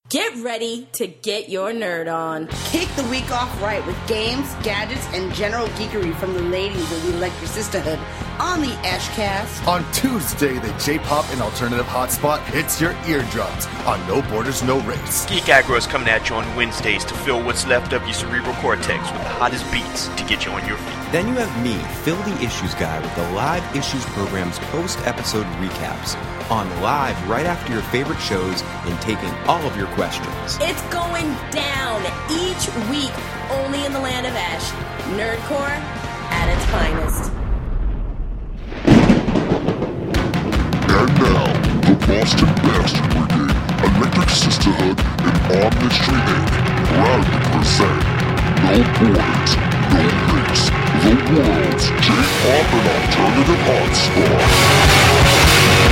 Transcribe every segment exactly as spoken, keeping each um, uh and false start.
Get ready to get your nerd on. Kick the week off right with games, gadgets, and general geekery from the ladies of the Electric Sisterhood on the Ashcast. On Tuesday, the J-pop and alternative hotspot hits your eardrums on No Borders, No Race. Geek Aggro is coming at you on Wednesdays to fill what's left of your cerebral cortex with the hottest beats to get you on your feet. Then you have me, Phil the Issues Guy, with the Live Issues program's post-episode recaps on live right after your favorite shows and taking all of your questions. It's going down each week, only in the land of Ash. Nerdcore at its finest. And now, the Boston Bastard Brigade, Electric Sisterhood, and Omnistry Incorporated proudly present No Borders, No Race, the world's J-pop and alternative hotspot.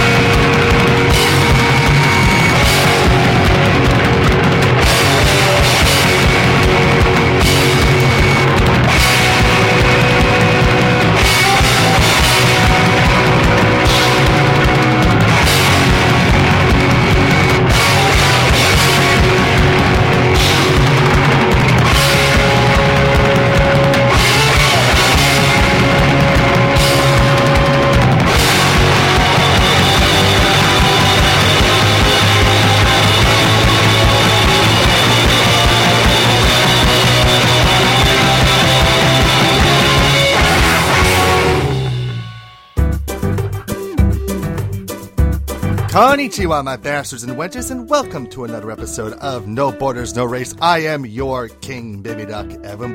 Konnichiwa, my bastards and wenches, and welcome to another episode of No Borders, No Race. I am your king, baby duck, Evan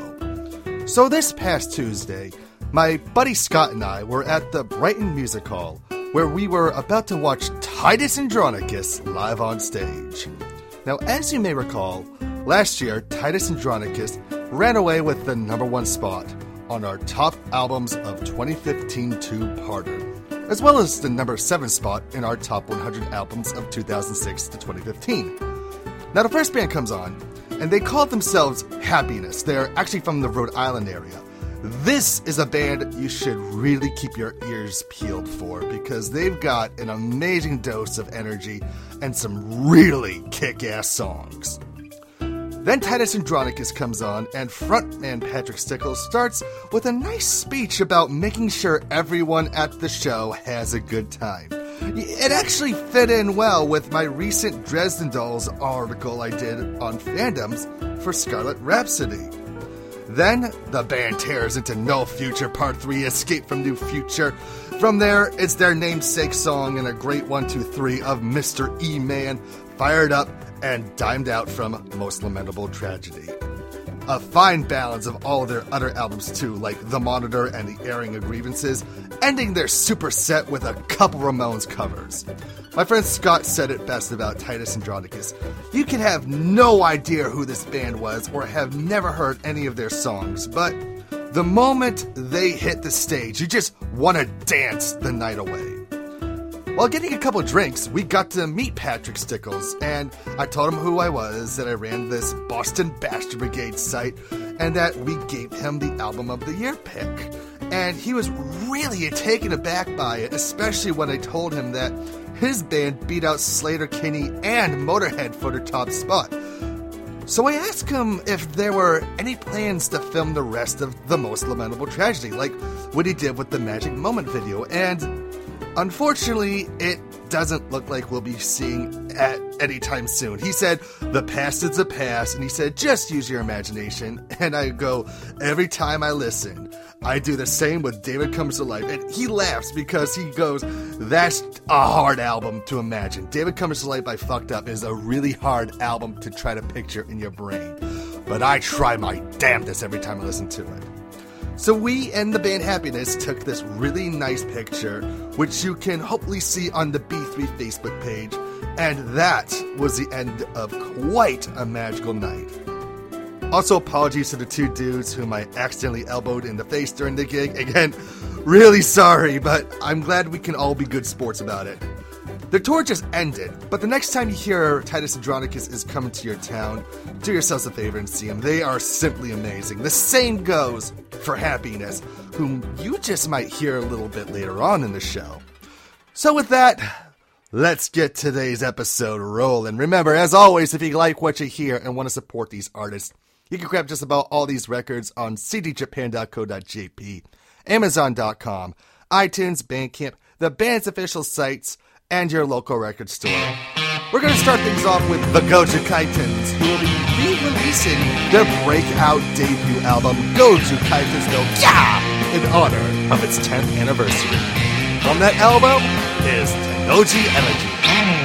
Borgo. So this past Tuesday, my buddy Scott and I were at the Brighton Music Hall, where we were about to watch Titus Andronicus live on stage. Now, as you may recall, last year, Titus Andronicus ran away with the number one spot on our top albums of twenty fifteen two-parter, as well as the number seven spot in our top one hundred albums of two thousand six to twenty fifteen. Now, the first band comes on, and they call themselves Happiness. They're actually from the Rhode Island area. This is a band you should really keep your ears peeled for, because they've got an amazing dose of energy and some really kick-ass songs. Then Titus Andronicus comes on, and frontman Patrick Stickles starts with a nice speech about making sure everyone at the show has a good time. It actually fit in well with my recent Dresden Dolls article I did on fandoms for Scarlet Rhapsody. Then the band tears into No Future Part three, Escape from New Future. From there, it's their namesake song and a great one two three of Mister E-Man, Fired Up and Dimed Out from Most Lamentable Tragedy. A fine balance of all of their other albums too, like The Monitor and The Airing of Grievances, ending their super set with a couple Ramones covers. My friend Scott said it best about Titus Andronicus. You can have no idea who this band was or have never heard any of their songs, but the moment they hit the stage, you just want to dance the night away. While getting a couple drinks, we got to meet Patrick Stickles, and I told him who I was, that I ran this Boston Bastard Brigade site, and that we gave him the Album of the Year pick. And he was really taken aback by it, especially when I told him that his band beat out Slater-Kinney and Motorhead for the top spot. So I asked him if there were any plans to film the rest of The Most Lamentable Tragedy, like what he did with the Magic Moment video, and unfortunately, it doesn't look like we'll be seeing at any time soon. He said, the past is the past, and he said, just use your imagination. And I go, every time I listen, I do the same with David Comes to Life. And he laughs because he goes, that's a hard album to imagine. David Comes to Life by Fucked Up is a really hard album to try to picture in your brain. But I try my damnedest every time I listen to it. So we and the band Happiness took this really nice picture, which you can hopefully see on the B three Facebook page, and that was the end of quite a magical night. Also, apologies to the two dudes whom I accidentally elbowed in the face during the gig. Again, really sorry, but I'm glad we can all be good sports about it. The tour just ended, but the next time you hear Titus Andronicus is coming to your town, do yourselves a favor and see them. They are simply amazing. The same goes for Happiness, whom you just might hear a little bit later on in the show. So with that, Let's get today's episode rolling. Remember, as always, if you like what you hear and want to support these artists, you can grab just about all these records on c d japan dot co dot j p, amazon dot com, iTunes, Bandcamp, the band's official sites, and your local record store. We're going to start things off with the Goju Kaitans, who will be re-releasing their breakout debut album, Goju Kaitans no Kya, in honor of its tenth anniversary. From that album is Tennoji Elegy.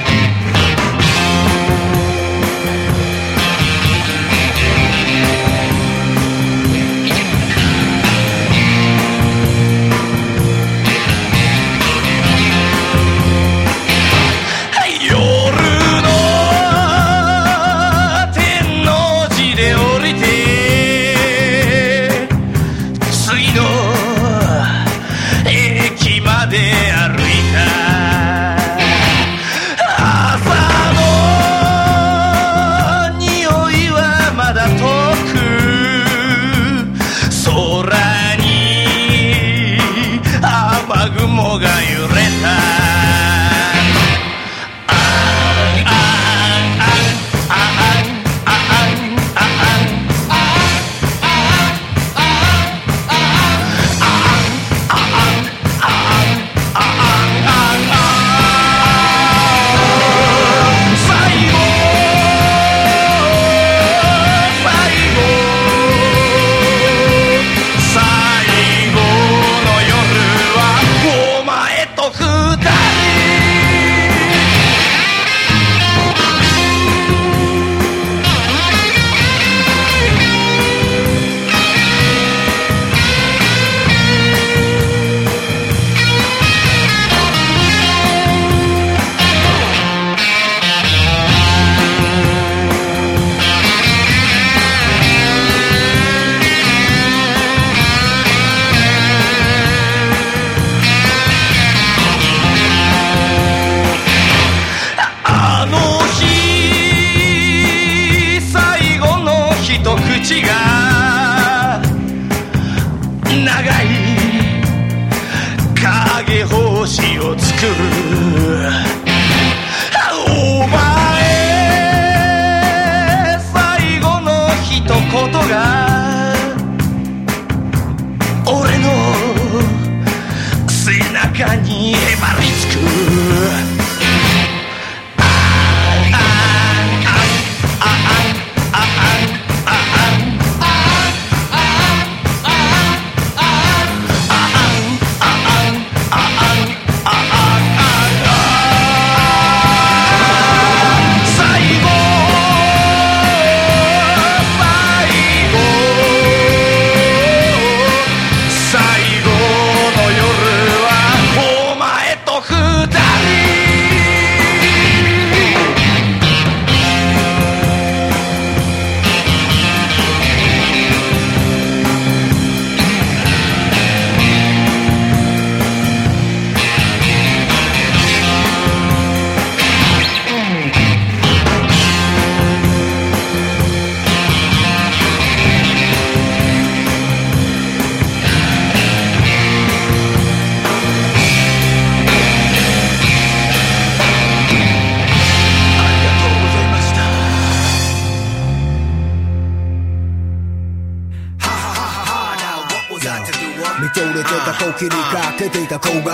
見とれてた時にかけていた子が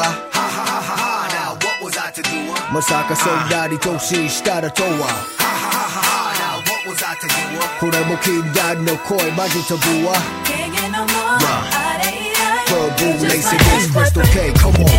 まさかそんなに年下だとはこれも禁断の声マジタブーは Verbal lace against Crystal K, come on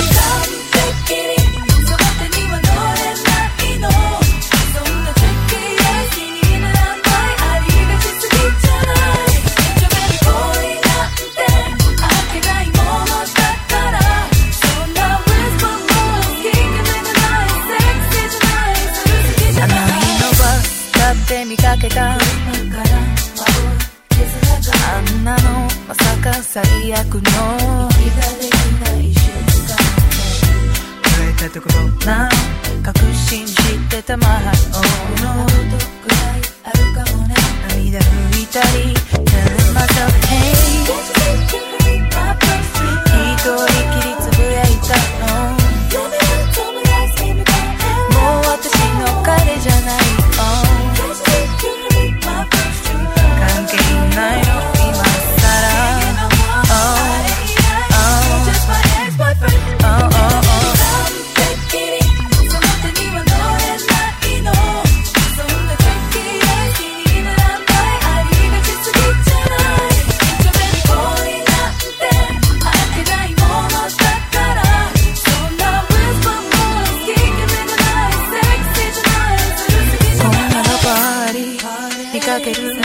見かけたあんなのまさか最悪の触れたところな確信してたまの涙拭いたり Tell myself hey 一人きりつぶやいたのかける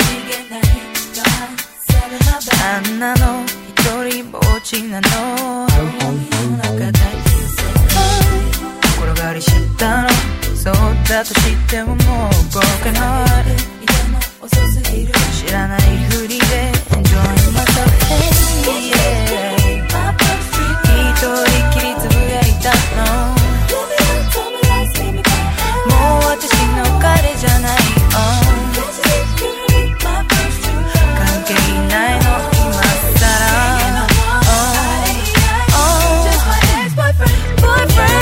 あんなの一人ぼっちなの中だ転がり知ったのそうだとしてももう動かない知らないふりで Enjoy myself yeah 一人きりつぶやいたのもう私の彼じゃない、oh関係ないの今さら oh oh just my ex-boyfriend boyfriend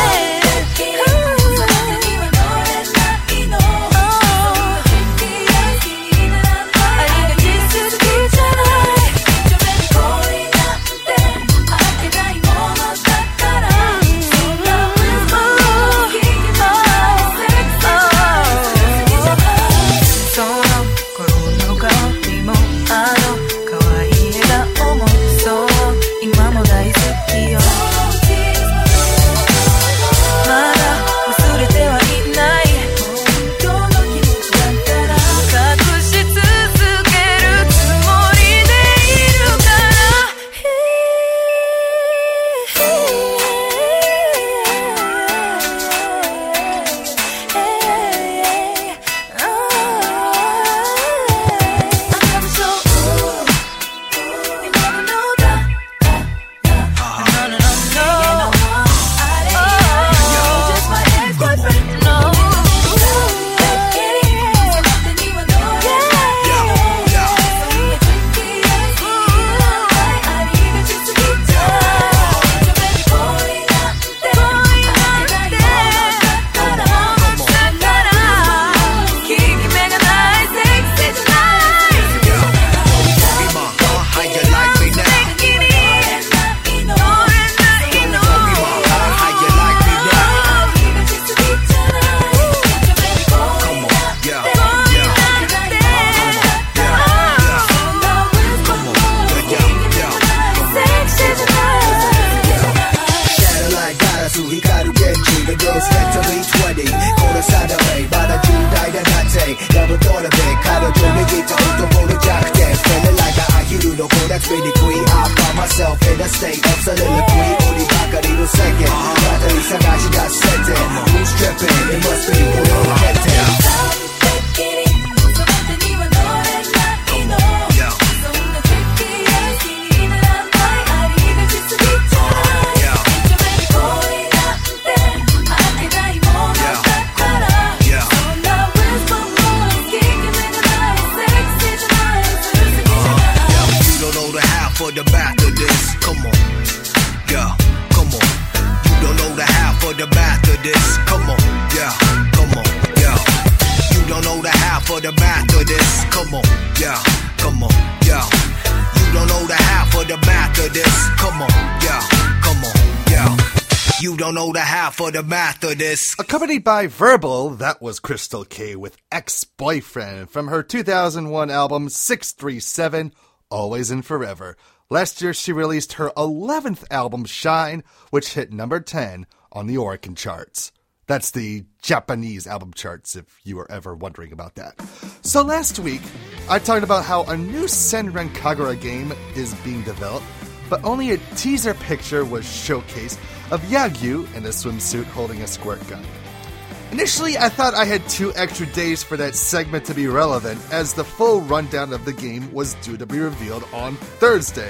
Accompanied by Verbal, that was Crystal K with Ex-Boyfriend from her two thousand one album six three seven, Always and Forever. Last year she released her eleventh album Shine, which hit number ten on the Oricon charts. That's the Japanese album charts, if you were ever wondering about that. So last week, I talked about how a new Senran Kagura game is being developed, but only a teaser picture was showcased of Yagyu in a swimsuit holding a squirt gun. Initially, I thought I had two extra days for that segment to be relevant, as the full rundown of the game was due to be revealed on Thursday.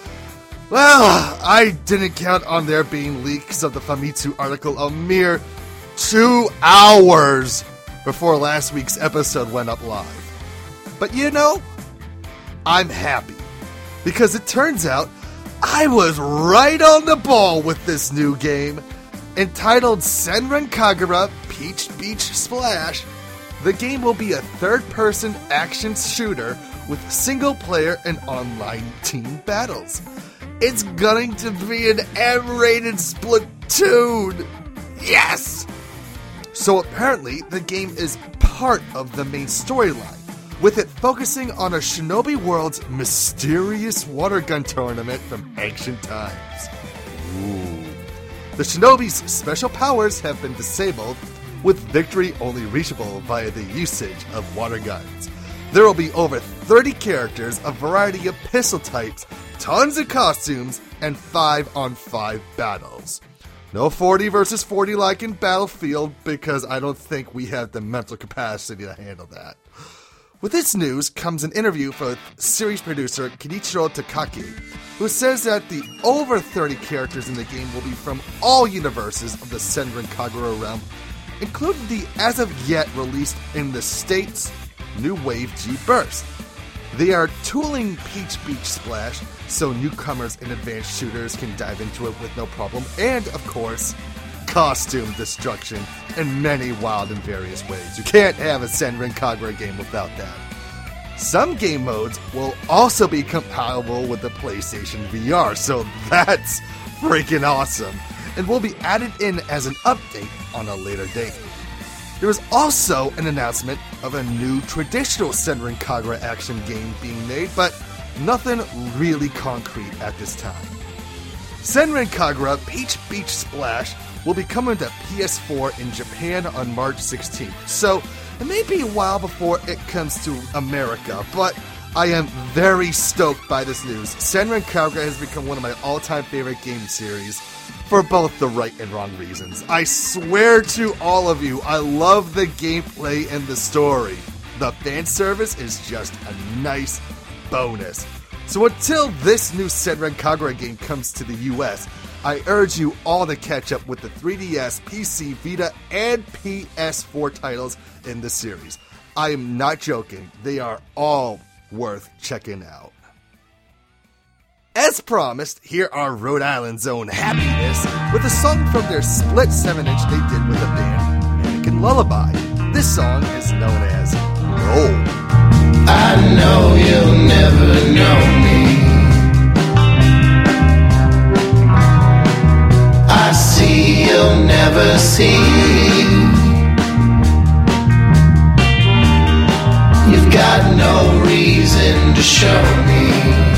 Well, I didn't count on there being leaks of the Famitsu article a mere two hours before last week's episode went up live. But you know, I'm happy, because it turns out I was right on the ball with this new game. Entitled Senran Kagura Peach Beach Splash, the game will be a third-person action shooter with single-player and online team battles. It's going to be an M-rated Splatoon! Yes! So apparently, the game is part of the main storyline, with it focusing on a Shinobi World's mysterious water gun tournament from ancient times. Ooh. The Shinobi's special powers have been disabled, with victory only reachable via the usage of water guns. there will be over thirty characters, a variety of pistol types, tons of costumes, and five on five battles. No forty versus forty like in Battlefield, because I don't think we have the mental capacity to handle that. With this news comes an interview with series producer Kenichiro Takaki, who says that the over thirty characters in the game will be from all universes of the Senran Kagura realm, including the as of yet released in the States New Wave G Burst. They are tooling Peach Beach Splash so newcomers and advanced shooters can dive into it with no problem, and of course, costume destruction in many wild and various ways. You can't have a Senran Kagura game without that. Some game modes will also be compatible with the PlayStation V R, so that's freaking awesome, and will be added in as an update on a later date. There is also an announcement of a new traditional Senran Kagura action game being made, but nothing really concrete at this time. Senran Kagura Peach Beach Splash will be coming to P S four in Japan on March sixteenth, so it may be a while before it comes to America, but I am very stoked by this news. Senran Kagura has become one of my all-time favorite game series, for both the right and wrong reasons. I swear to all of you, I love the gameplay and the story. The fan service is just a nice bonus. So until this new Senran Kagura game comes to the U S, I urge you all to catch up with the three D S, P C, Vita, and P S four titles in the series. I am not joking. They are all worth checking out. As promised, here are Rhode Island's own Happiness with a song from their split seven inch they did with the band Mannequin Lullaby. This song is known as No. I know you'll never know me. I see you'll never see. You've got no reason to show me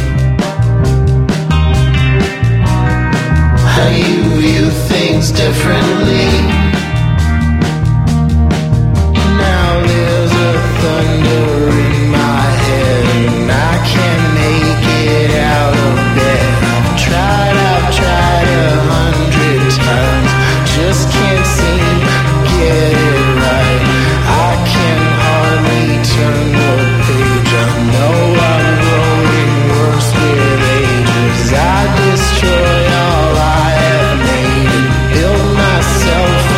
how you view things differently. Now there's a thunder in my head and I can't make it out of bed. I've tried, I've tried a hundred times, just can't seem to get it right. I can hardly turn the page. I know I'm growing worse with ages. I destroy all I have made and build myself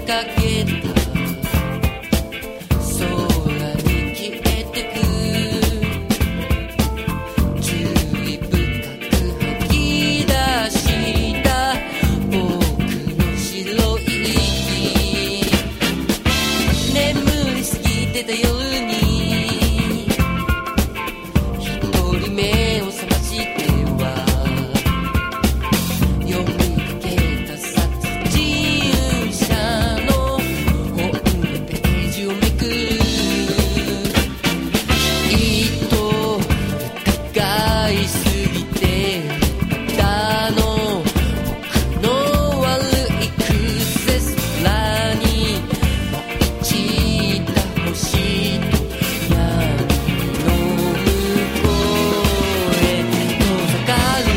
かけた空に消えてく注意深く吐き出した僕の白い息眠りすぎてた夜に一人目を覚ましては読みかけた殺人者の本のページをめくる糸疑いすぎてたの僕の悪い癖空に舞い散った星と闇の向こうへ遠ざかる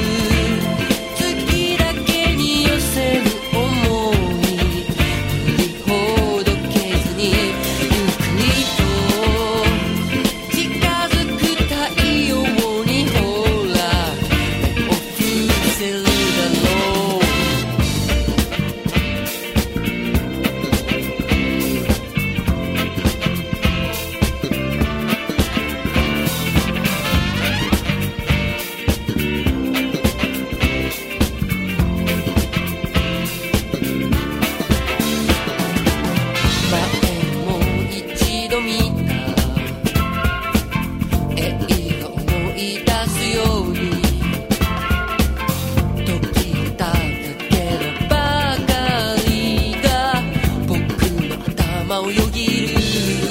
月だけに寄せる想い振りほどけずにゆっくりと近づく太陽にほら目を伏せるだろう前も一度見た映画思い出すように時をただけるばかりが僕の頭をよぎる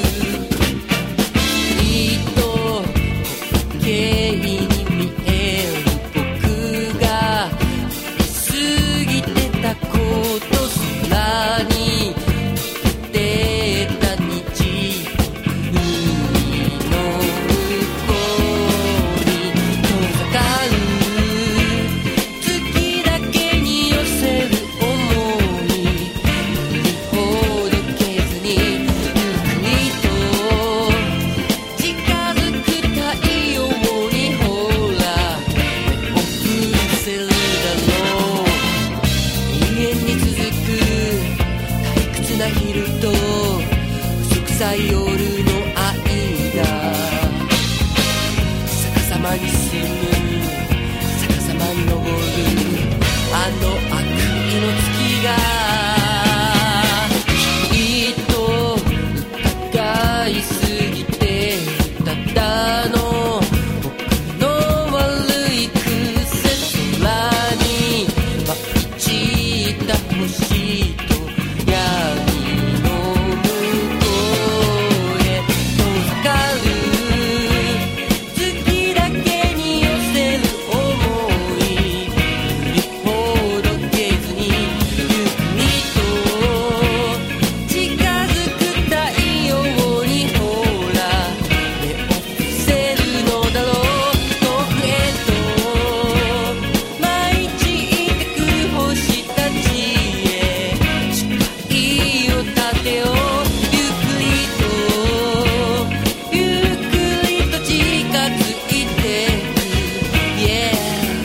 糸滑稽に見える僕が過ぎてたこと空に出た虹海の向こうに遠ざかる月だけに寄せる想い振りほどけずにゆっくりと近づく太陽にほら目を伏せるだろう永遠に続く退屈な昼と嘘くさい夜の間逆さまに進む逆さまに昇るあの悪意の月がきっと疑いすぎてただの僕の悪い癖空に舞い散った星と闇の向こうへ遠ざかる月だけに寄せる想い振りほどけずにゆっくりと近づく太陽にほら目を伏せるのだろう遠くへと舞い散ってく星たちへ誓いを立てようゆっくりとゆっくりと近づいてく Yeah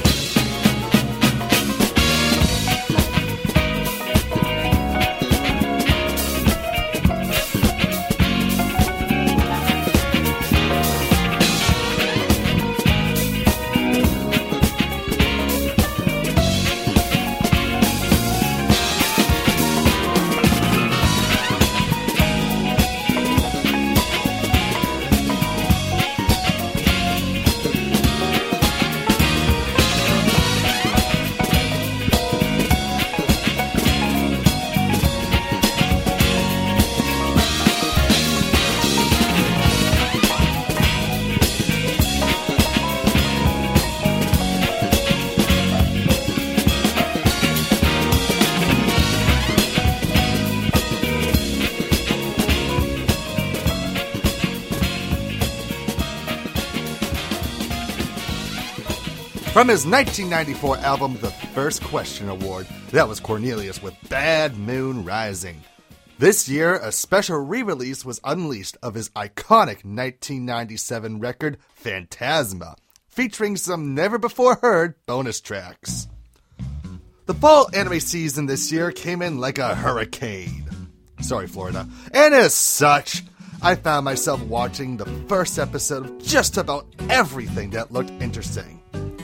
From his nineteen ninety-four album, The First Question Award, that was Cornelius with Bad Moon Rising. This year, a special re-release was unleashed of his iconic nineteen ninety-seven record, Phantasma, featuring some never-before-heard bonus tracks. The fall anime season this year came in like a hurricane. Sorry, Florida. And as such, I found myself watching the first episode of just about everything that looked interesting.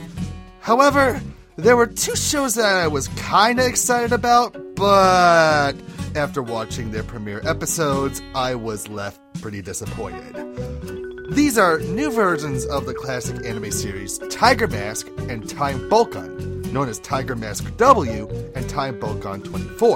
However, there were two shows that I was kinda excited about, but after watching their premiere episodes, I was left pretty disappointed. These are new versions of the classic anime series Tiger Mask and Time Bokan, known as Tiger Mask W and Time Bokan twenty-four.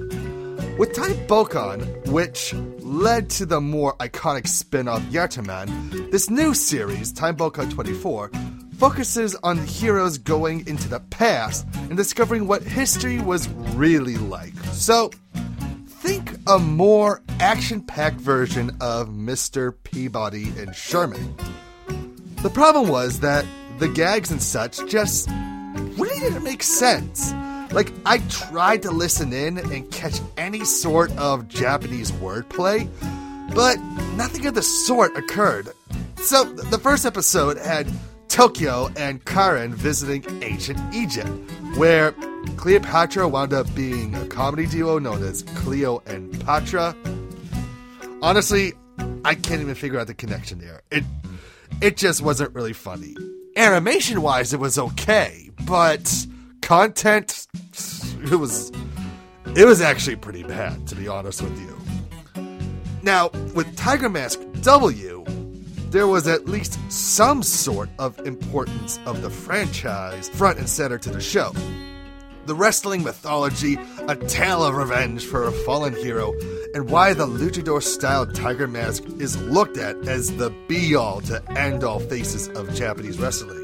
With Time Bokan, which led to the more iconic spin-off Yatterman, this new series, Time Bokan twenty-four, focuses on the heroes going into the past and discovering what history was really like. So, think a more action-packed version of Mister Peabody and Sherman. The problem was that the gags and such just really didn't make sense. Like, I tried to listen in and catch any sort of Japanese wordplay, but nothing of the sort occurred. So, the first episode had Tokyo and Karen visiting ancient Egypt, where Cleopatra wound up being a comedy duo known as Cleo and Patra. Honestly, I can't even figure out the connection there. It it just wasn't really funny. Animation-wise, it was okay, but content, it was it was actually pretty bad, to be honest with you. Now, with Tiger Mask W, there was at least some sort of importance of the franchise front and center to the show. The wrestling mythology, a tale of revenge for a fallen hero, and why the luchador-style Tiger Mask is looked at as the be-all to end-all faces of Japanese wrestling.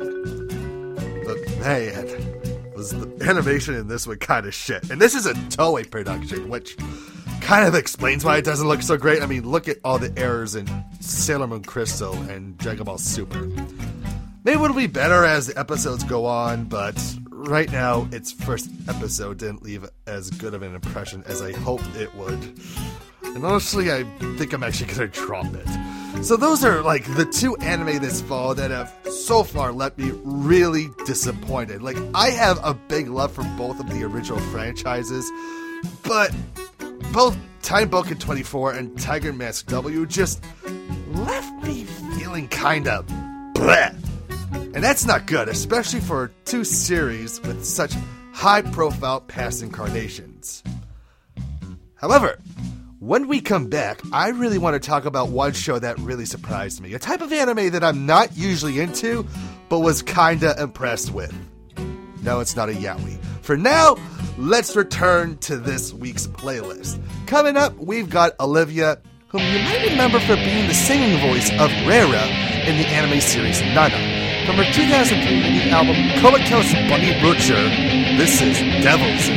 But man, was the animation in this one kind of shit. And this is a Toei production, which kind of explains why it doesn't look so great. I mean, look at all the errors in Sailor Moon Crystal and Dragon Ball Super. Maybe it'll be better as the episodes go on, but right now, its first episode didn't leave as good of an impression as I hoped it would. And honestly, I think I'm actually going to drop it. So those are like the two anime this fall that have so far left me really disappointed. Like, I have a big love for both of the original franchises, but both Time Bokan twenty-four and Tiger Mask W just left me feeling kind of bleh. And that's not good, especially for two series with such high-profile past incarnations. However, when we come back, I really want to talk about one show that really surprised me. A type of anime that I'm not usually into, but was kinda impressed with. No, it's not a yaoi. For now, let's return to this week's playlist. Coming up, we've got Olivia, whom you might remember for being the singing voice of Rera in the anime series Nana. From her two thousand three mini album Comatose Bunny Butcher, this is Devils.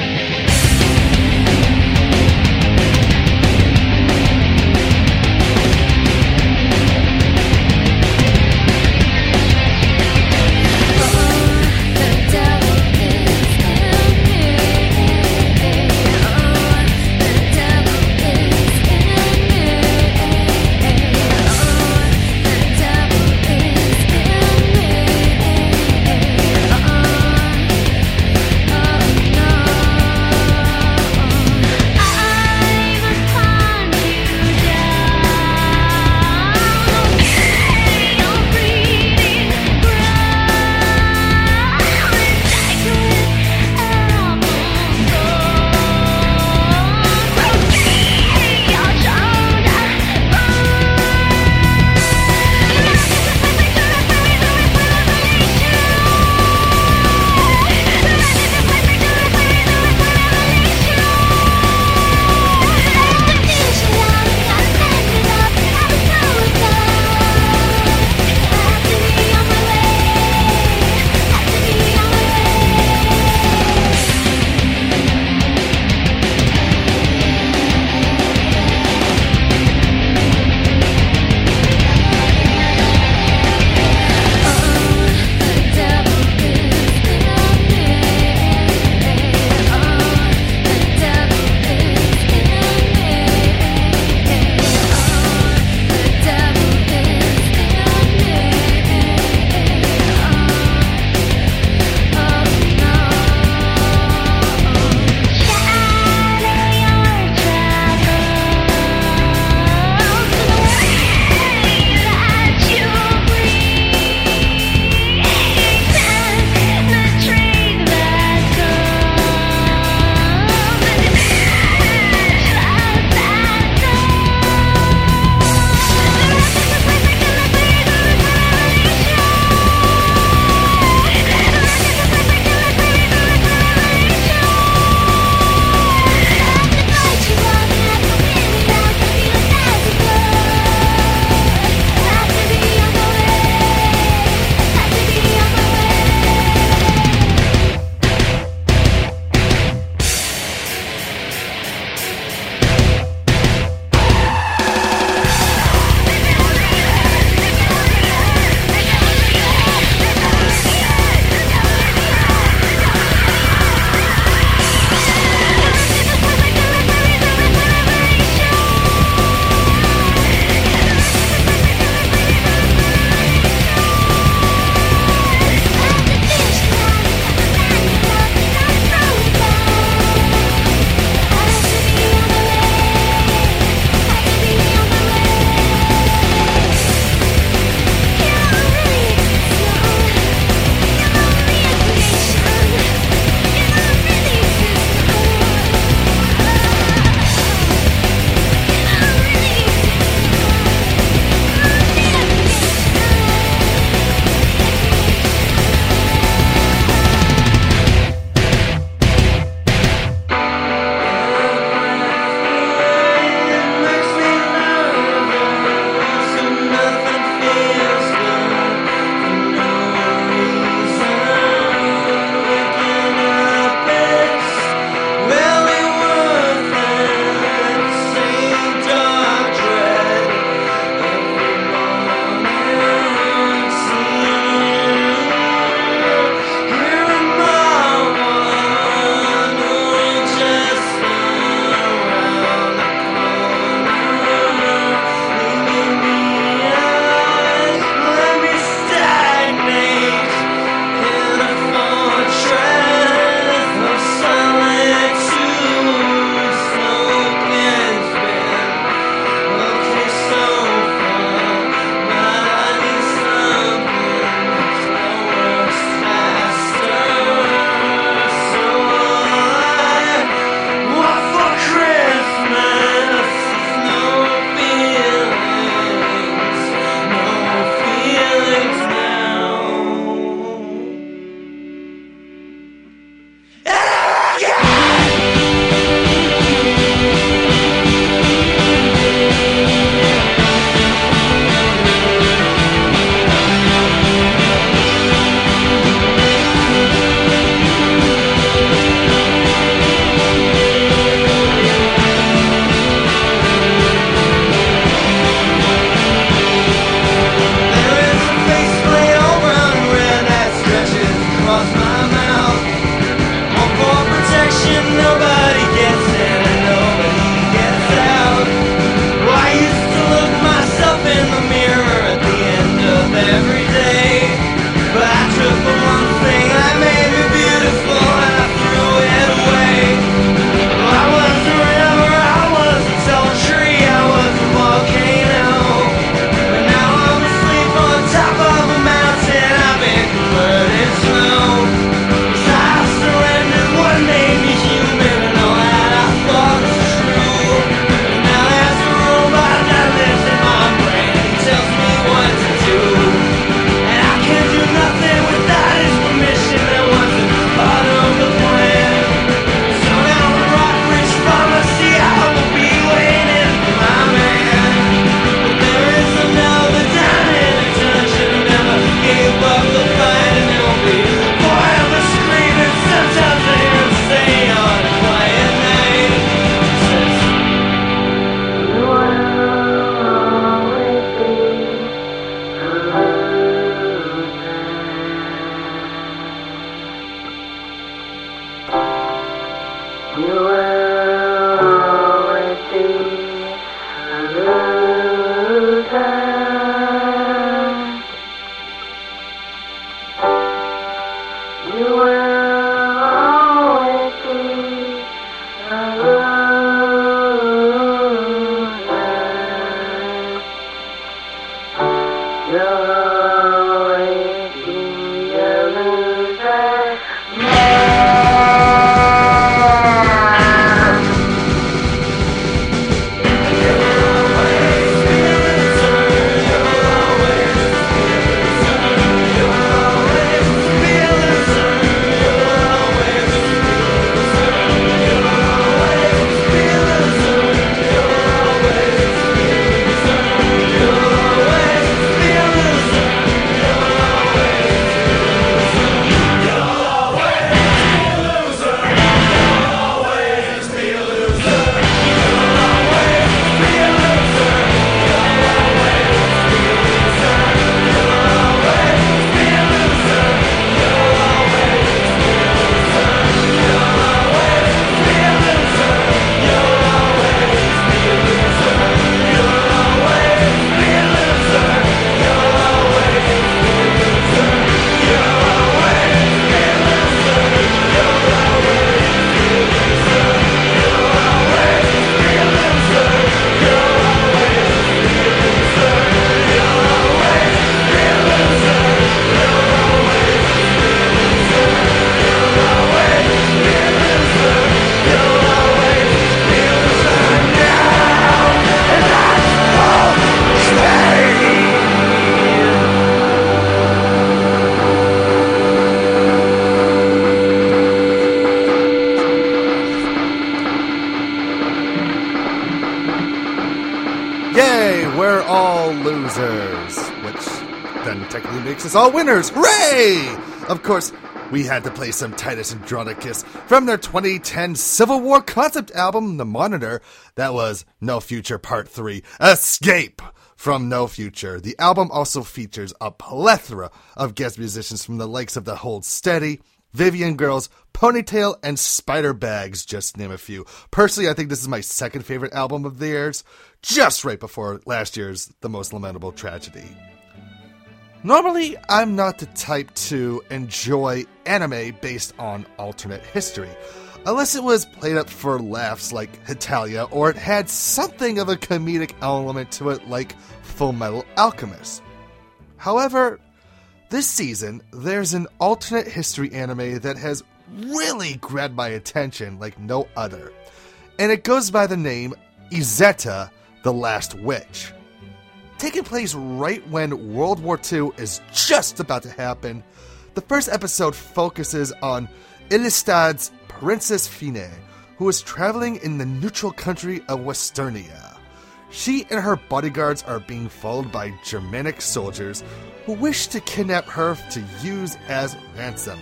Yay, we're all losers. Which then technically makes us all winners. Hooray! Of course, we had to play some Titus Andronicus from their twenty ten Civil War concept album, The Monitor. That was No Future Part three, Escape from No Future. The album also features a plethora of guest musicians from the likes of The Hold Steady, Vivian Girls, Ponytail, and Spider Bags, just to name a few. Personally, I think this is my second favorite album of theirs, just right before last year's The Most Lamentable Tragedy. Normally, I'm not the type to enjoy anime based on alternate history, unless it was played up for laughs like Hetalia, or it had something of a comedic element to it like Full Metal Alchemist. However, this season, there's an alternate history anime that has really grabbed my attention like no other, and it goes by the name Izetta, the Last Witch. Taking place right when World War Two is just about to happen, the first episode focuses on Illistad's Princess Fine, who is traveling in the neutral country of Westernia. She and her bodyguards are being followed by Germanic soldiers who wish to kidnap her to use as ransom.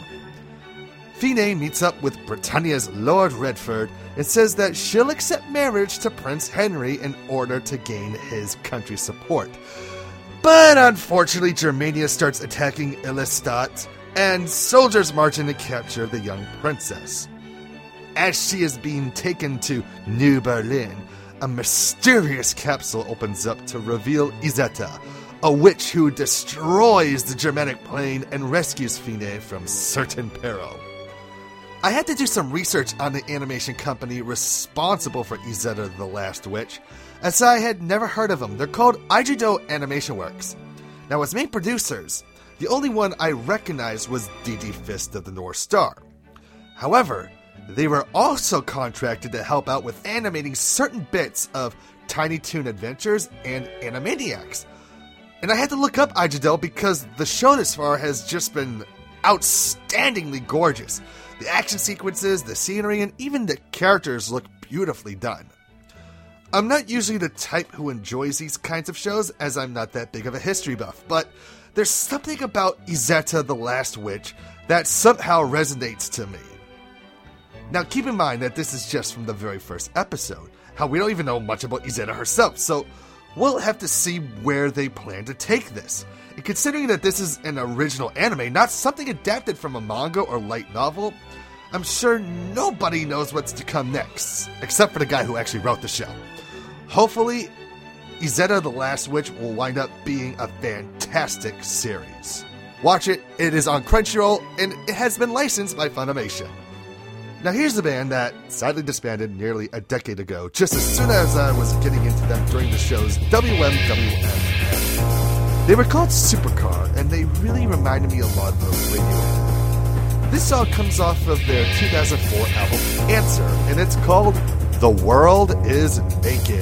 Fine meets up with Britannia's Lord Redford and says that she'll accept marriage to Prince Henry in order to gain his country's support. But unfortunately, Germania starts attacking Illestad, and soldiers march in to capture the young princess. As she is being taken to New Berlin, a mysterious capsule opens up to reveal Izetta, a witch who destroys the Germanic plane and rescues Fine from certain peril. I had to do some research on the animation company responsible for Izetta the Last Witch, as I had never heard of them. They're called Aijido Animation Works. Now, as main producers, the only one I recognized was D D Fist of the North Star. However, they were also contracted to help out with animating certain bits of Tiny Toon Adventures and Animaniacs. And I had to look up Aijido because the show this far has just been outstandingly gorgeous. The action sequences, the scenery, and even the characters look beautifully done. I'm not usually the type who enjoys these kinds of shows, as I'm not that big of a history buff, but there's something about Izetta the Last Witch that somehow resonates to me. Now keep in mind that this is just from the very first episode. How we don't even know much about Izetta herself, so we'll have to see where they plan to take this. And considering that this is an original anime, not something adapted from a manga or light novel, I'm sure nobody knows what's to come next, except for the guy who actually wrote the show. Hopefully, Izetta the Last Witch will wind up being a fantastic series. Watch it, it is on Crunchyroll, and it has been licensed by Funimation. Now here's a band that sadly disbanded nearly a decade ago, just as soon as I was getting into them during the show's W M W M. They were called Supercar, and they really reminded me a lot of Radiohead. This song comes off of their two thousand four album, Answer, and it's called The World Is Naked.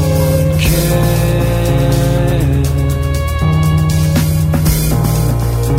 Can someone care?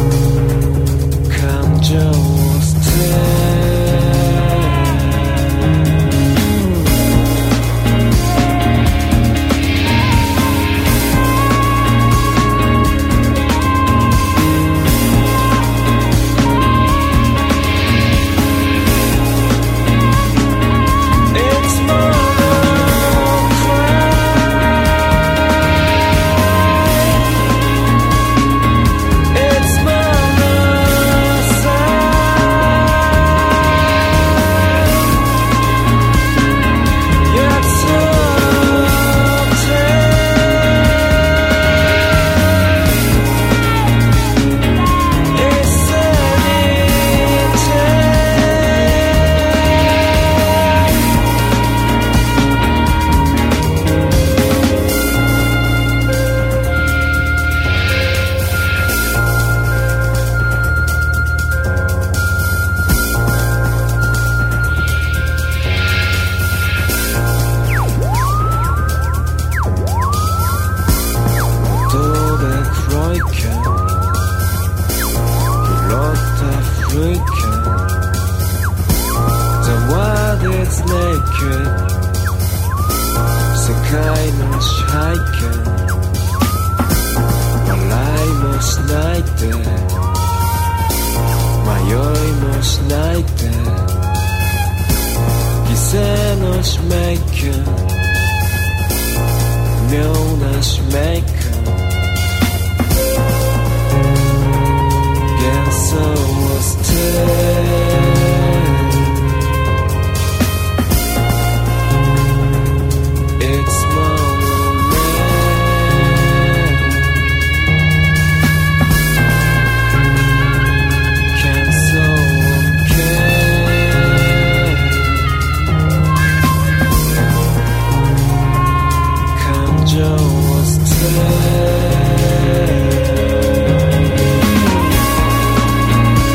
It's naked 世界の支配権笑いもしないで迷いもしないで犠牲の使命権妙な使命感幻想を捨て「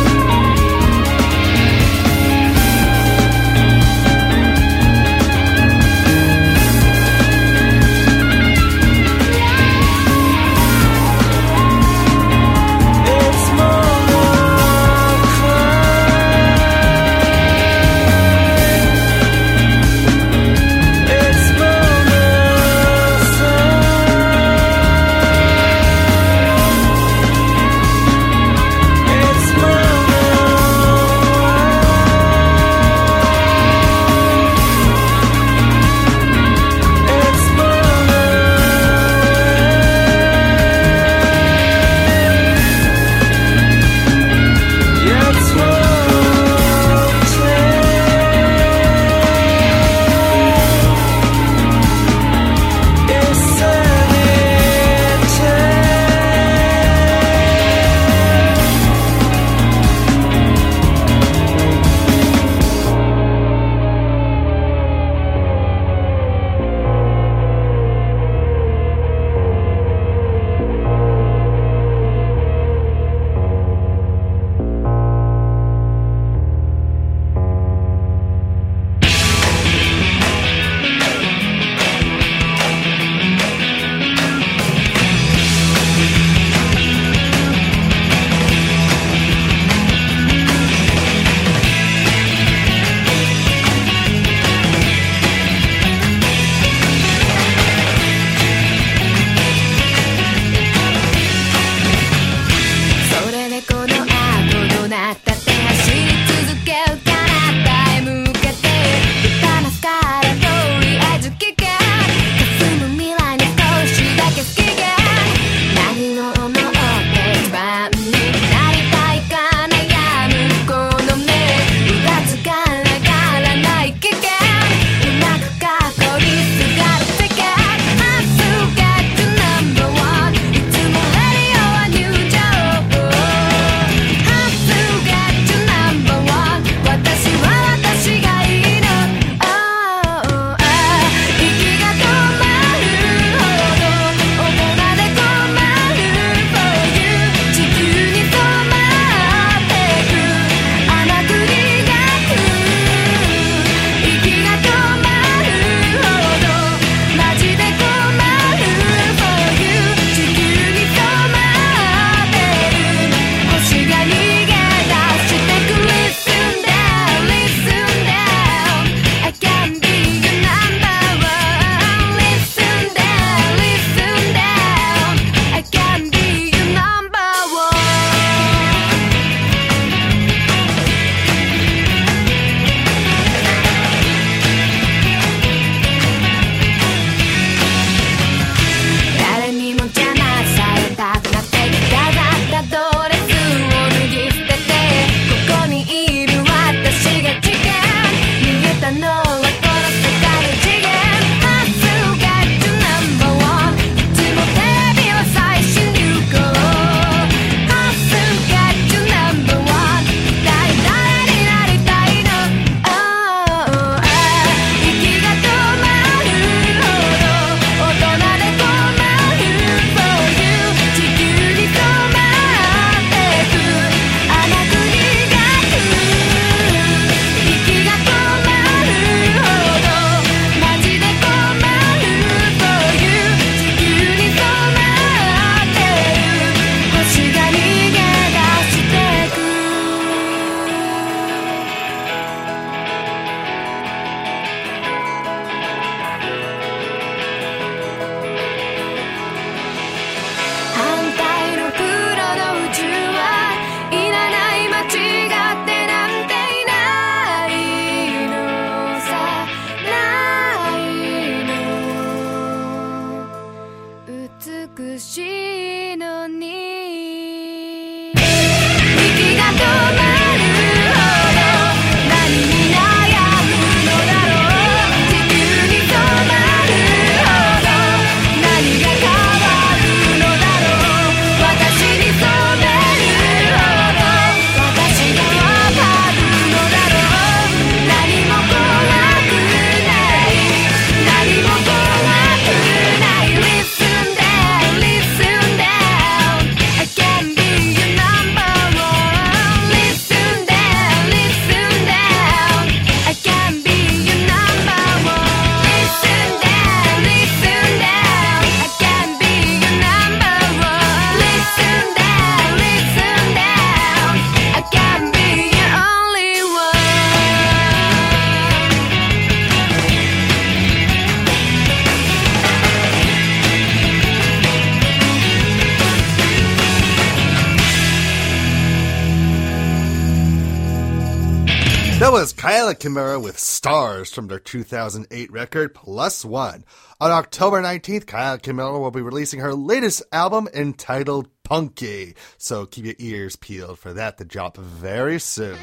That was Kyla Kimura with Stars from their two thousand eight record, Plus One. On October nineteenth, Kyla Kimura will be releasing her latest album entitled Punky, so keep your ears peeled for that to drop very soon.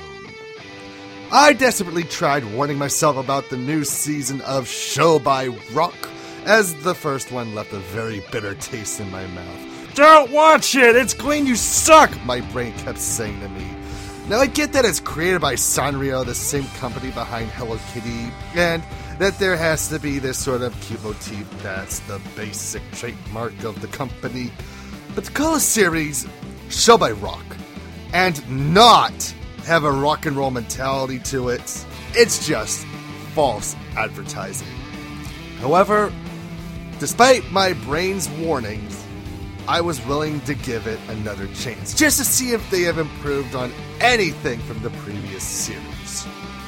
I desperately tried warning myself about the new season of Show by Rock, as the first one left a very bitter taste in my mouth. Don't watch it! It's Glenn, you suck! My brain kept saying to me. Now I get that it's created by Sanrio, the same company behind Hello Kitty, and that there has to be this sort of cute motif that's the basic trademark of the company. But to call a series Show by Rock and not have a rock and roll mentality to it, it's just false advertising. However, despite my brain's warnings, I was willing to give it another chance, just to see if they have improved on anything from the previous series.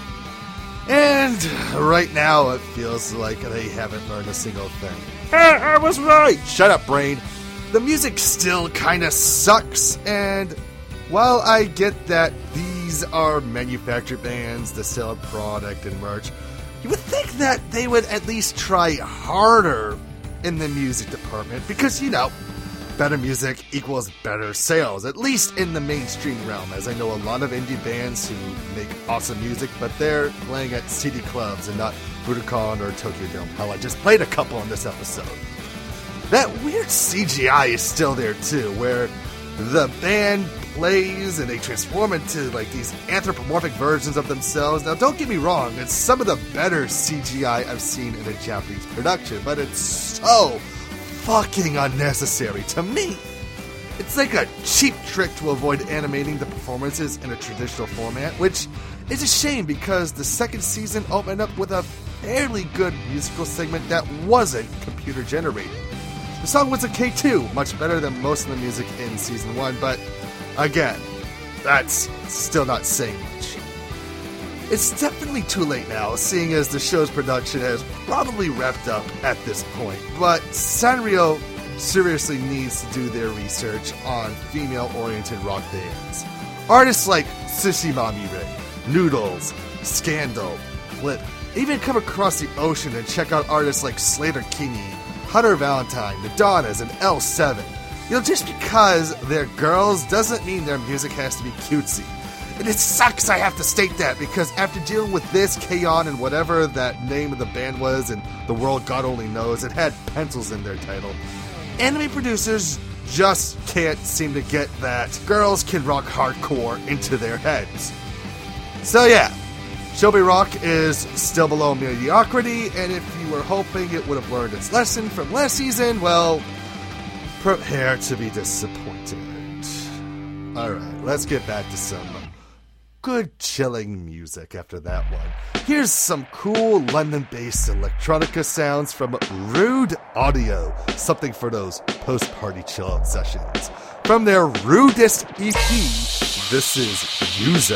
And right now, it feels like they haven't learned a single thing. Hey, I was right! Shut up, brain. The music still kinda sucks, and while I get that these are manufactured bands that sell a product and merch, you would think that they would at least try harder in the music department, because, you know, better music equals better sales, at least in the mainstream realm, as I know a lot of indie bands who make awesome music, but they're playing at city clubs and not Budokan or Tokyo Dome. Hell, I just played a couple on this episode. That weird C G I is still there too, where the band plays and they transform into like these anthropomorphic versions of themselves. Now, don't get me wrong, it's some of the better C G I I've seen in a Japanese production, but it's so fucking unnecessary to me. It's like a cheap trick to avoid animating the performances in a traditional format, which is a shame because the second season opened up with a fairly good musical segment that wasn't computer generated. The song was okay too, much better than most of the music in season one, but again, that's still not saying much. It's definitely too late now, seeing as the show's production has probably wrapped up at this point, but Sanrio seriously needs to do their research on female-oriented rock bands. Artists like Sushi Mamire, Noodles, Scandal, Flip, even come across the ocean and check out artists like Slater Kinney, Hunter Valentine, the Donnas, and L seven. You know, just because they're girls doesn't mean their music has to be cutesy. And it sucks I have to state that, because after dealing with this, K-On! And whatever that name of the band was, and The World God Only Knows, it had pencils in their title. Anime producers just can't seem to get that girls can rock hardcore into their heads. So yeah, Show by Rock is still below mediocrity, and if you were hoping it would have learned its lesson from last season, well, prepare to be disappointed. Alright, let's get back to some good chilling music after that one. Here's some cool London-based electronica sounds from Rude Audio, something for those post-party chill-out sessions. From their Rudest E P, this is User.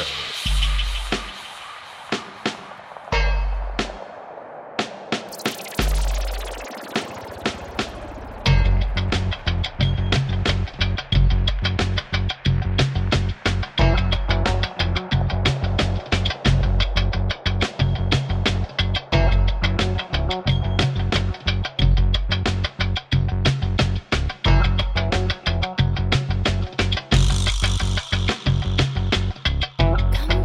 Come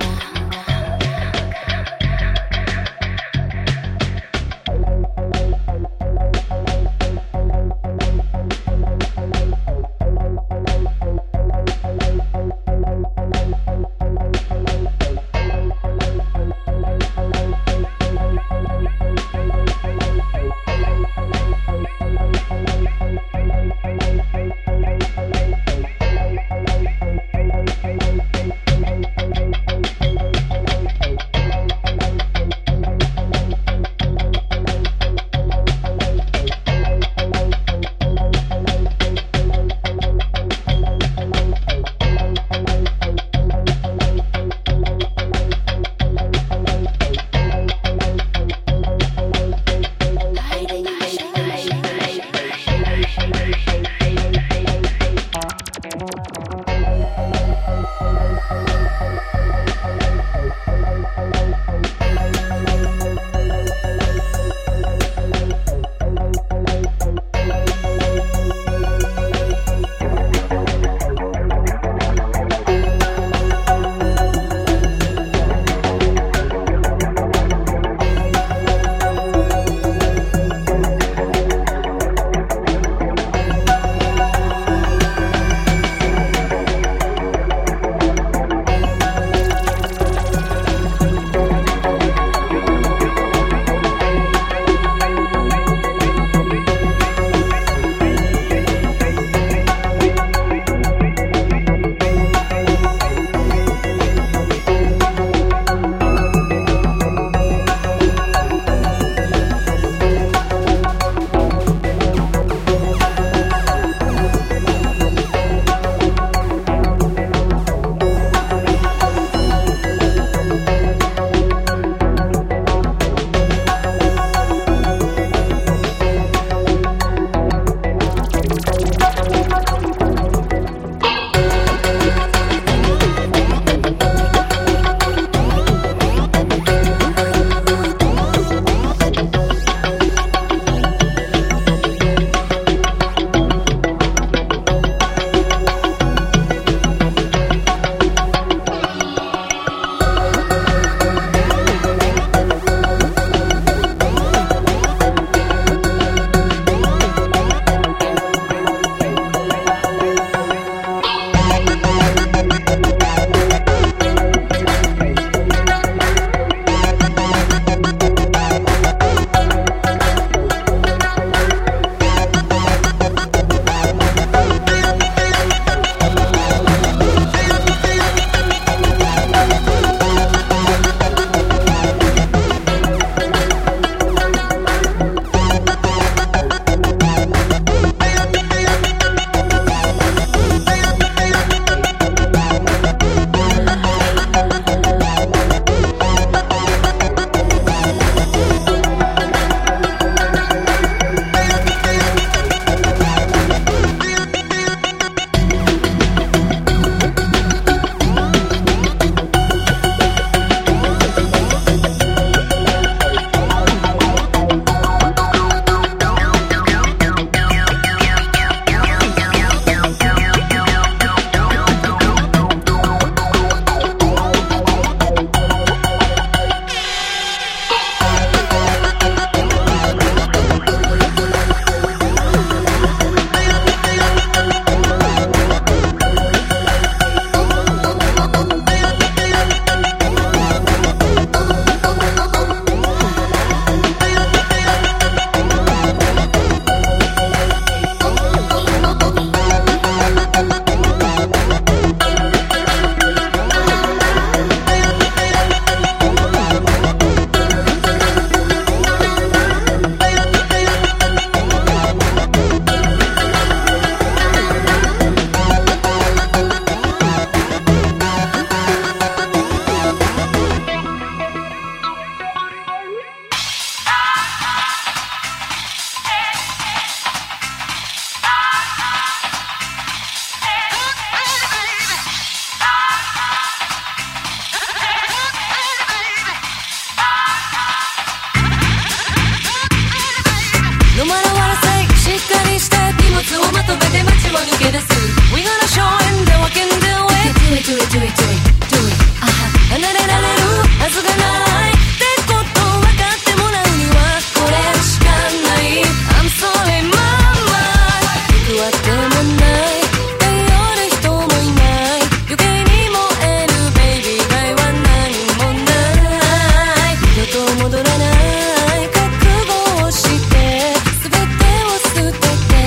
抜け出す We gonna show him that we can do it Do it, do it, do it, do it, do it あは離れられるはずがないってこと分かってもらうにはこれしかない I'm sorry mama 僕はでもない頼る人もいない余計に燃える baby 以外は何もない二度と戻らない覚悟をして全てを捨てて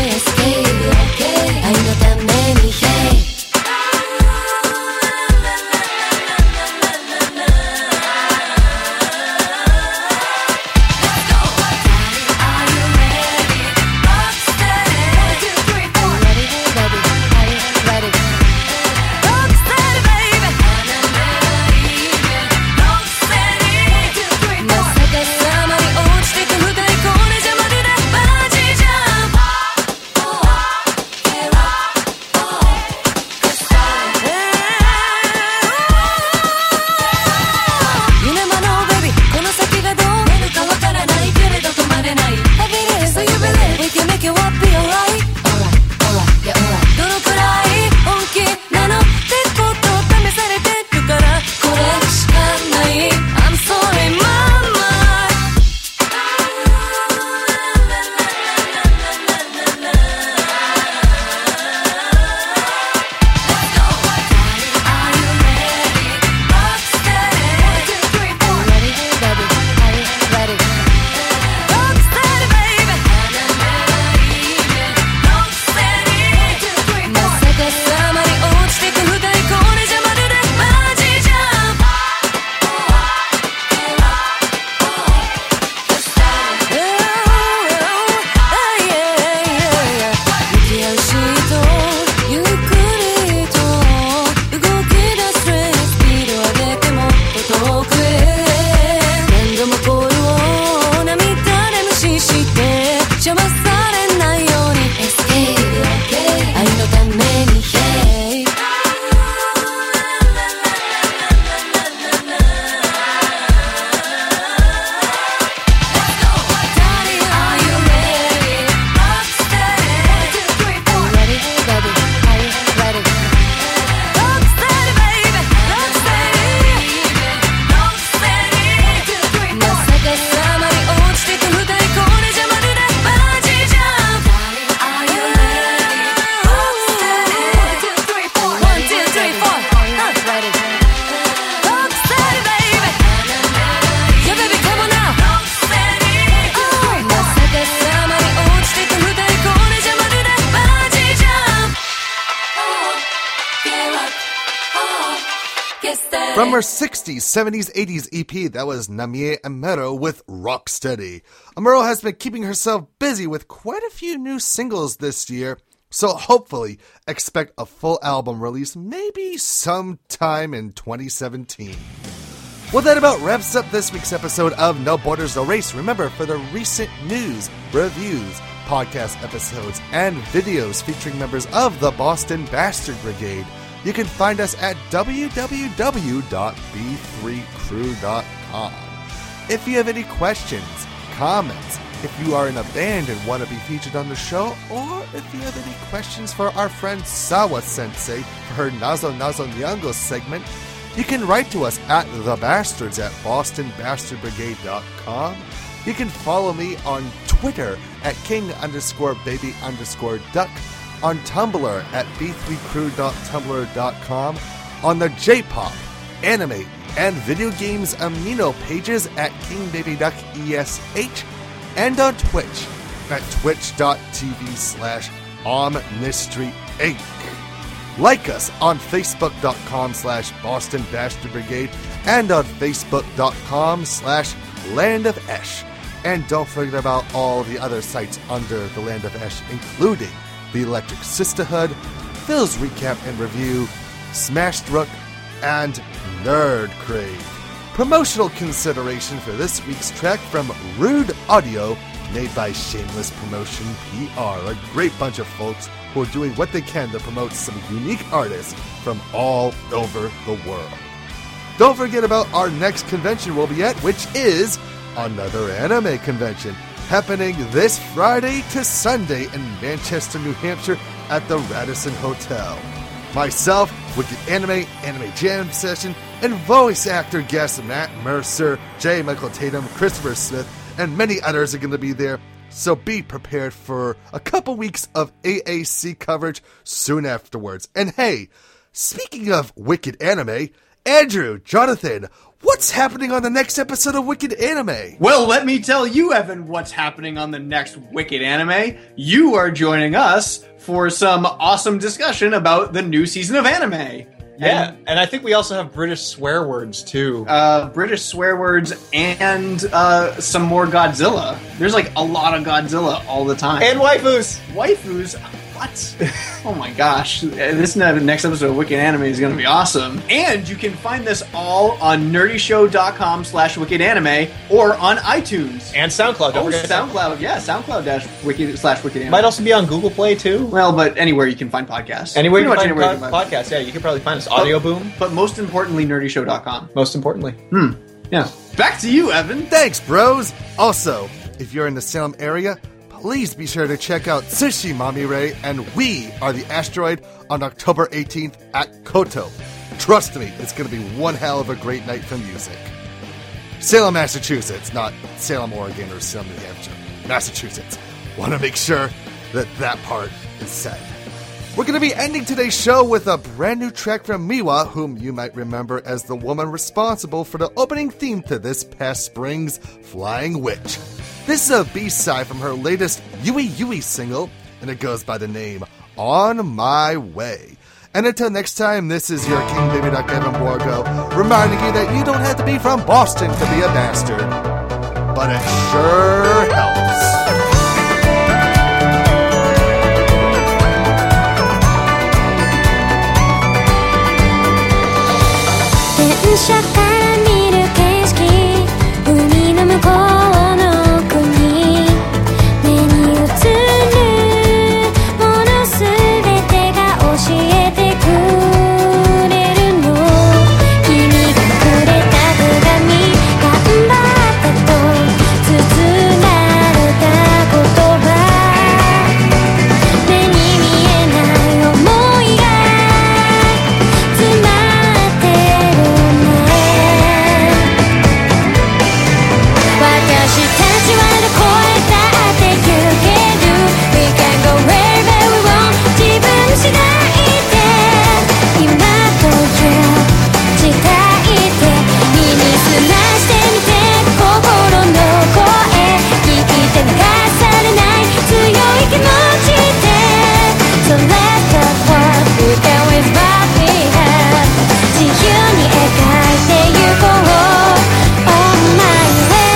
愛のために Hey From her sixties, seventies, eighties E P, that was Namie Amuro with Rocksteady. Amuro has been keeping herself busy with quite a few new singles this year, so hopefully expect a full album release maybe sometime in twenty seventeen. Well, that about wraps up this week's episode of No Borders, No Race. Remember, for the recent news, reviews, podcast episodes, and videos featuring members of the Boston Bastard Brigade, you can find us at w w w dot b three crew dot com. If you have any questions, comments, if you are in a band and want to be featured on the show, or if you have any questions for our friend Sawa Sensei for her Nazo Nazo Nyango segment, you can write to us at thebastards at boston bastard brigade dot com. You can follow me on Twitter at king underscore baby underscore duck, on Tumblr at b three crew dot tumblr dot com, on the J-pop, anime, and video games amino pages at kingbabyduck.esh, and on Twitch at twitch.tv slash Omnistry Inc. Like us on facebook.com slash Boston Bastard Brigade and on facebook.com slash Land of Esh. And don't forget about all the other sites under the Land of Esh, including the Electric Sisterhood, Phil's Recap and Review, Smashed Rook, and Nerd Crave. Promotional consideration for this week's track from Rude Audio, made by Shameless Promotion P R, a great bunch of folks who are doing what they can to promote some unique artists from all over the world. Don't forget about our next convention we'll be at, which is another anime convention, happening this Friday to Sunday in Manchester, New Hampshire at the Radisson Hotel. Myself, Wicked Anime, Anime Jam Session, and voice actor guests Matt Mercer, J. Michael Tatum, Christopher Smith, and many others are going to be there. So be prepared for a couple weeks of A A C coverage soon afterwards. And hey, speaking of Wicked Anime, Andrew, Jonathan, what's happening on the next episode of Wicked Anime? Well, let me tell you, Evan, what's happening on the next Wicked Anime. You are joining us for some awesome discussion about the new season of anime. Yeah, and, and I think we also have British swear words, too. Uh, British swear words and uh, some more Godzilla. There's like a lot of Godzilla all the time. And waifus! Waifus? What? Oh my gosh. This next episode of Wicked Anime is going to be awesome. And you can find this all on nerdyshow.com slash wicked anime or on iTunes. And SoundCloud. Don't oh, forget SoundCloud. SoundCloud. Yeah, SoundCloud dash wicked slash wicked anime. Might also be on Google Play, too. Well, but anywhere you can find podcasts. Anywhere you can find anywhere pod- podcasts, yeah. You can probably find us. Audio but, Boom. But most importantly, nerdyshow dot com. Most importantly. Hmm. Yeah. Back to you, Evan. Thanks, bros. Also, if you're in the Salem area, please be sure to check out Sushi Mamire and We Are the Asteroid on October eighteenth at Koto. Trust me, it's going to be one hell of a great night for music. Salem, Massachusetts, not Salem, Oregon, or Salem, New Hampshire. Massachusetts. Want to make sure that that part is said. We're going to be ending today's show with a brand new track from Miwa, whom you might remember as the woman responsible for the opening theme to this past spring's Flying Witch. This is a B-side from her latest Yui Yui single, and it goes by the name On My Way. And until next time, this is your King Baby Duck Evan Borgo, reminding you that you don't have to be from Boston to be a bastard, but it sure helps. 電車から見る景色、海の向こうの国、目に映るものすべてが教えてくれるの。君がくれた手紙、頑張ったと綴られた言葉、目に見えない想いが詰まってる。私たちはどこへだって行ける We can go wherever we want 自分次第で今という時代で耳すましてみて心の声聞いて流されない強い気持ちで So let's talk what we can with what we have 自由に描いてゆこう On my way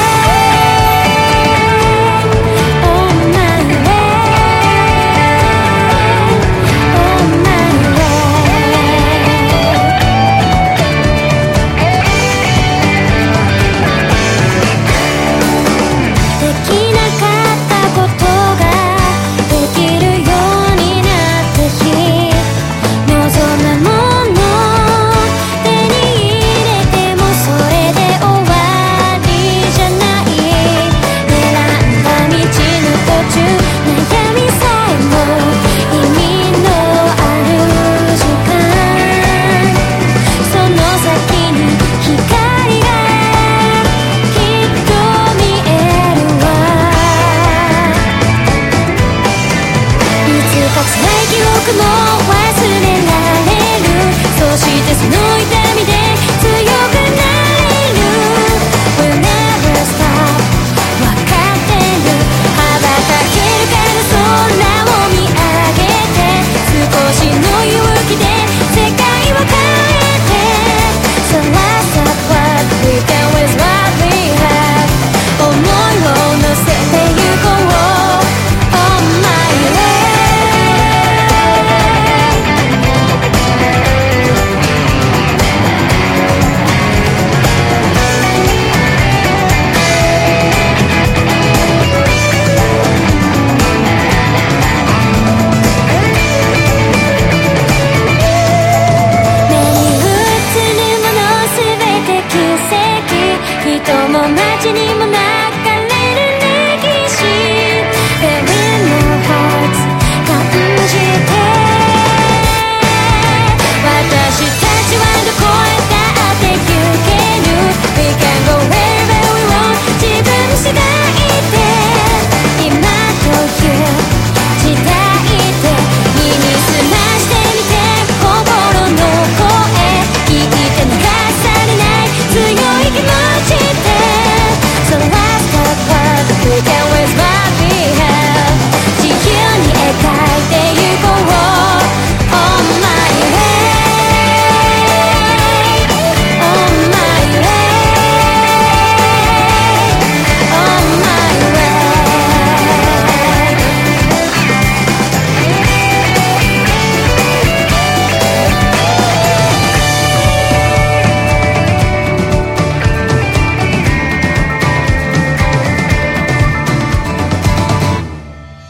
There will no hearts 感じて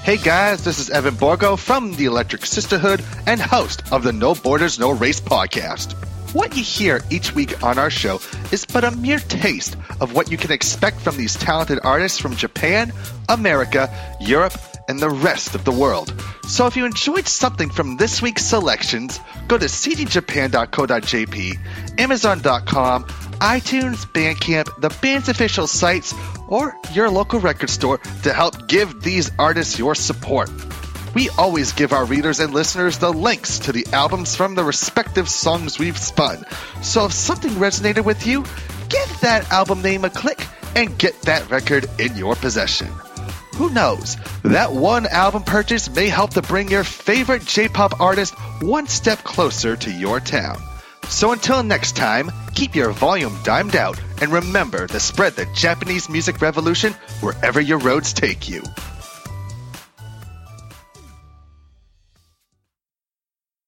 Hey guys, this is Evan Borgo from the Electric Sisterhood and host of the No Borders, No Race podcast. What you hear each week on our show is but a mere taste of what you can expect from these talented artists from Japan, America, Europe, and the rest of the world. So if you enjoyed something from this week's selections, go to c d japan dot co dot j p, amazon dot com, iTunes, Bandcamp, the band's official sites, or your local record store to help give these artists your support. We always give our readers and listeners the links to the albums from the respective songs we've spun. So if something resonated with you, give that album name a click and get that record in your possession. Who knows? That one album purchase may help to bring your favorite J-pop artist one step closer to your town. So until next time, keep your volume dimed out and remember to spread the Japanese music revolution wherever your roads take you.